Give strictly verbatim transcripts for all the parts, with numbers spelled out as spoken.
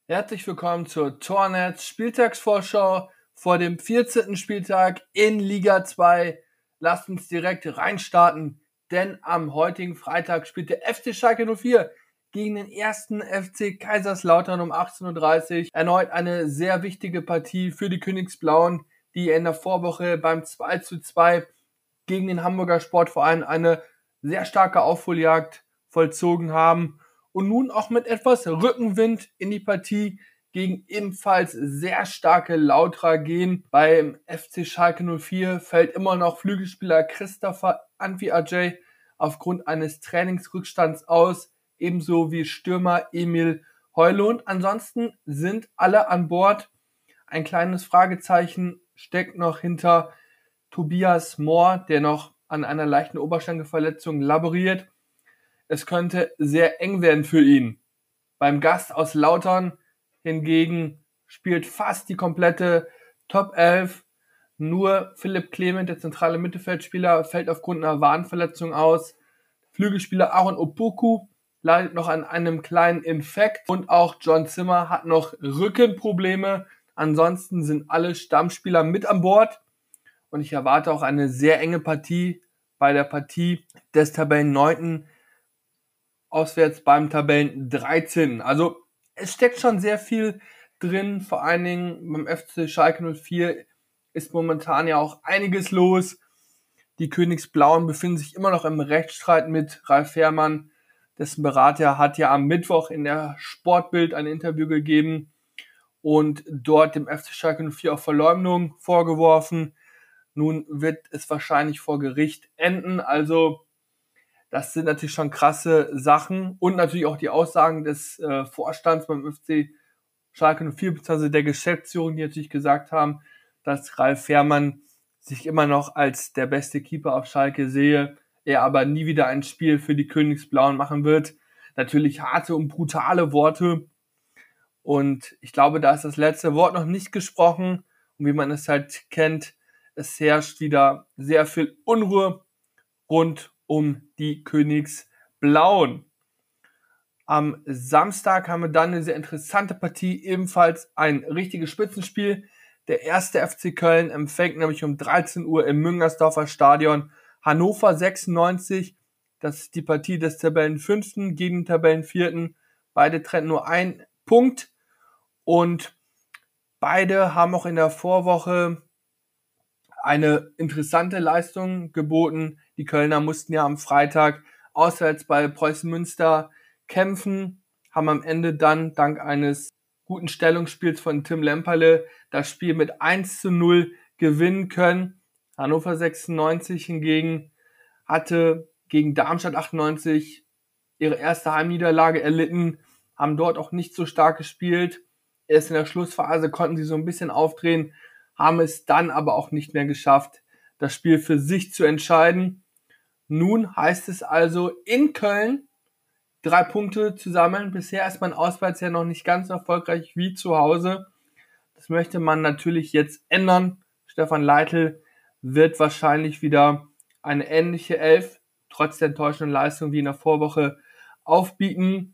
Herzlich willkommen zur Tornetz Spieltagsvorschau vor dem vierzehnten Spieltag in Liga zwei. Lasst uns direkt reinstarten, denn am heutigen Freitag spielt der F C Schalke null vier gegen den ersten F C Kaiserslautern um achtzehn Uhr dreißig. Erneut eine sehr wichtige Partie für die Königsblauen, die in der Vorwoche beim zwei zu zwei gegen den Hamburger Sportverein eine sehr starke Aufholjagd vollzogen haben und nun auch mit etwas Rückenwind in die Partie gegen ebenfalls sehr starke Lautra gehen. Beim F C Schalke null vier fällt immer noch Flügelspieler Christopher Antwi-Ajay aufgrund eines Trainingsrückstands aus, ebenso wie Stürmer Emil Heulund. Ansonsten sind alle an Bord. Ein kleines Fragezeichen steckt noch hinter Tobias Mohr, der noch an einer leichten Oberschenkelverletzung laboriert. Es könnte sehr eng werden für ihn. Beim Gast aus Lautern hingegen spielt fast die komplette Top elf. Nur Philipp Clement, der zentrale Mittelfeldspieler, fällt aufgrund einer Wadenverletzung aus. Flügelspieler Aaron Opoku leidet noch an einem kleinen Infekt. Und auch John Zimmer hat noch Rückenprobleme. Ansonsten sind alle Stammspieler mit an Bord. Und ich erwarte auch eine sehr enge Partie bei der Partie des Tabellenneunten auswärts beim Tabellen dreizehnten. Also es steckt schon sehr viel drin, vor allen Dingen beim F C Schalke null vier ist momentan ja auch einiges los. Die Königsblauen befinden sich immer noch im Rechtsstreit mit Ralf Fährmann, dessen Berater hat ja am Mittwoch in der Sportbild ein Interview gegeben und dort dem F C Schalke null vier auch Verleumdung vorgeworfen. Nun wird es wahrscheinlich vor Gericht enden, also das sind natürlich schon krasse Sachen und natürlich auch die Aussagen des äh, Vorstands beim F C Schalke null vier bzw. der Geschäftsführung, die natürlich gesagt haben, dass Ralf Fährmann sich immer noch als der beste Keeper auf Schalke sehe, er aber nie wieder ein Spiel für die Königsblauen machen wird. Natürlich harte und brutale Worte und ich glaube, da ist das letzte Wort noch nicht gesprochen und wie man es halt kennt, es herrscht wieder sehr viel Unruhe rund um die Königsblauen. Am Samstag haben wir dann eine sehr interessante Partie, ebenfalls ein richtiges Spitzenspiel. Der erste F C Köln empfängt nämlich um dreizehn Uhr im Müngersdorfer Stadion Hannover sechsundneunzig. Das ist die Partie des Tabellenfünften gegen den Tabellenvierten. Beide trennen nur einen Punkt und beide haben auch in der Vorwoche eine interessante Leistung geboten. Die Kölner mussten ja am Freitag auswärts bei Preußen Münster kämpfen, haben am Ende dann dank eines guten Stellungsspiels von Tim Lemperle das Spiel mit eins zu null gewinnen können. Hannover sechsundneunzig hingegen hatte gegen Darmstadt achtundneunzig ihre erste Heimniederlage erlitten, haben dort auch nicht so stark gespielt. Erst in der Schlussphase konnten sie so ein bisschen aufdrehen, haben es dann aber auch nicht mehr geschafft, das Spiel für sich zu entscheiden. Nun heißt es also in Köln drei Punkte zu sammeln. Bisher ist man auswärts ja noch nicht ganz so erfolgreich wie zu Hause. Das möchte man natürlich jetzt ändern. Stefan Leitl wird wahrscheinlich wieder eine ähnliche Elf, trotz der enttäuschenden Leistung wie in der Vorwoche, aufbieten.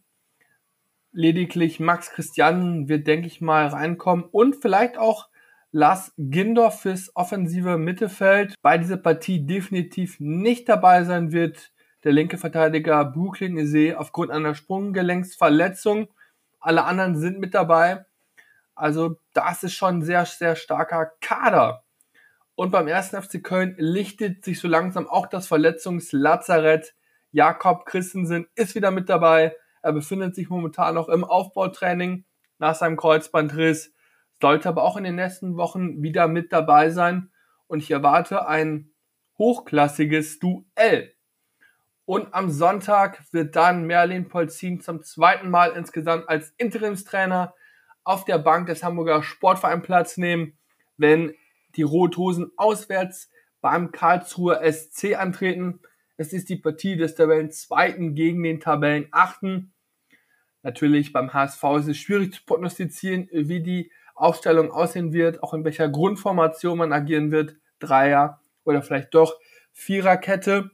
Lediglich Max Christian wird, denke ich mal, reinkommen und vielleicht auch Lars Gindorf fürs offensive Mittelfeld. Bei dieser Partie definitiv nicht dabei sein wird der linke Verteidiger Brooklyn Eze aufgrund einer Sprunggelenksverletzung. Alle anderen sind mit dabei. Also das ist schon ein sehr, sehr starker Kader. Und beim ersten F C Köln lichtet sich so langsam auch das Verletzungslazarett. Jakob Christensen ist wieder mit dabei. Er befindet sich momentan noch im Aufbautraining nach seinem Kreuzbandriss. Sollte aber auch in den nächsten Wochen wieder mit dabei sein. Und ich erwarte ein hochklassiges Duell. Und am Sonntag wird dann Merlin Polzin zum zweiten Mal insgesamt als Interimstrainer auf der Bank des Hamburger Sportvereins Platz nehmen, wenn die Rot-Hosen auswärts beim Karlsruher S C antreten. Es ist die Partie des Tabellenzweiten gegen den Tabellenachten. Natürlich beim H S V ist es schwierig zu prognostizieren, wie die Aufstellung aussehen wird, auch in welcher Grundformation man agieren wird, Dreier oder vielleicht doch Viererkette.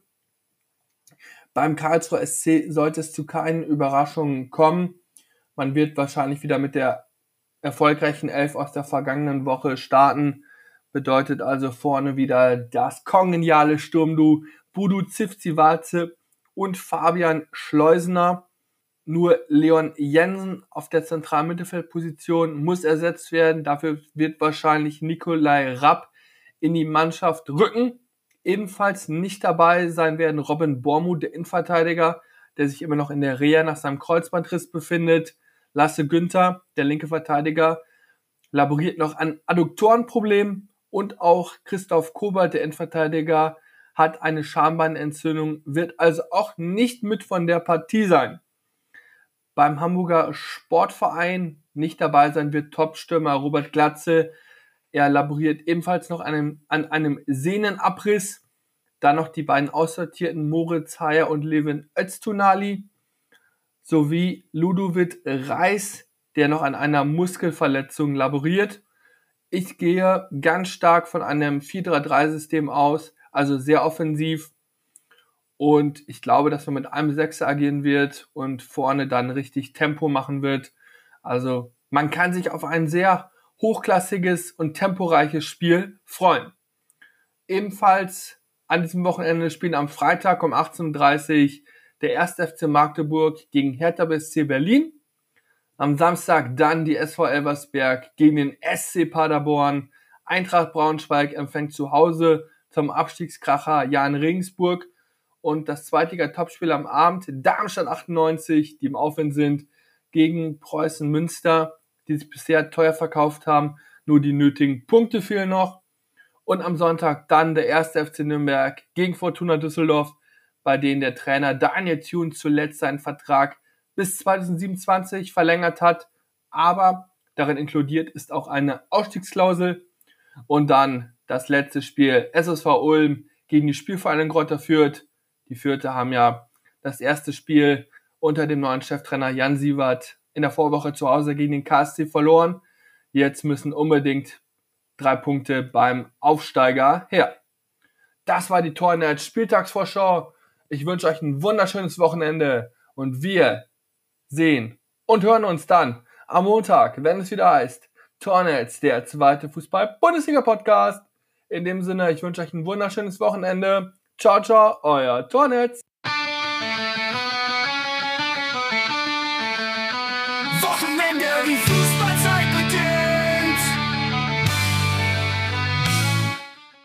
Beim Karlsruher S C sollte es zu keinen Überraschungen kommen. Man wird wahrscheinlich wieder mit der erfolgreichen Elf aus der vergangenen Woche starten. Bedeutet also vorne wieder das kongeniale Sturmduo Budu Zivcivace und Fabian Schleusener. Nur Leon Jensen auf der zentralen Mittelfeldposition muss ersetzt werden. Dafür wird wahrscheinlich Nikolai Rapp in die Mannschaft rücken. Ebenfalls nicht dabei sein werden Robin Bormuth, der Innenverteidiger, der sich immer noch in der Reha nach seinem Kreuzbandriss befindet. Lasse Günther, der linke Verteidiger, laboriert noch an Adduktorenproblemen. Und auch Christoph Kobalt, der Innenverteidiger, hat eine Schambeinentzündung, wird also auch nicht mit von der Partie sein. Beim Hamburger Sportverein nicht dabei sein wird Topstürmer Robert Glatze. Er laboriert ebenfalls noch einem, an einem Sehnenabriss. Dann noch die beiden aussortierten Moritz Heyer und Levin Öztunali sowie Ludovic Reis, der noch an einer Muskelverletzung laboriert. Ich gehe ganz stark von einem vier drei drei System aus, also sehr offensiv. Und ich glaube, dass man mit einem Sechser agieren wird und vorne dann richtig Tempo machen wird. Also man kann sich auf ein sehr hochklassiges und temporeiches Spiel freuen. Ebenfalls an diesem Wochenende spielen am Freitag um achtzehn Uhr dreißig der erste F C Magdeburg gegen Hertha B S C Berlin. Am Samstag dann die S V Elversberg gegen den S C Paderborn. Eintracht Braunschweig empfängt zu Hause zum Abstiegskracher Jahn Regensburg. Und das Zweitliga-Topspiel am Abend, Darmstadt achtundneunzig, die im Aufwind sind, gegen Preußen Münster, die sich bisher teuer verkauft haben. Nur die nötigen Punkte fehlen noch. Und am Sonntag dann der erste F C Nürnberg gegen Fortuna Düsseldorf, bei denen der Trainer Daniel Thune zuletzt seinen Vertrag bis zweitausendsiebenundzwanzig verlängert hat. Aber darin inkludiert ist auch eine Ausstiegsklausel. Und dann das letzte Spiel, S S V Ulm gegen die Spielvereinigung Greuther Fürth. Die Fürther haben ja das erste Spiel unter dem neuen Cheftrainer Jan Siewert in der Vorwoche zu Hause gegen den K S C verloren. Jetzt müssen unbedingt drei Punkte beim Aufsteiger her. Das war die Tornet Spieltagsvorschau. Ich wünsche euch ein wunderschönes Wochenende und wir sehen und hören uns dann am Montag, wenn es wieder heißt Tornetz, der zweite Fußball-Bundesliga-Podcast. In dem Sinne, ich wünsche euch ein wunderschönes Wochenende. Ciao, ciao, euer Tornetz. Wochenende wie Fußball.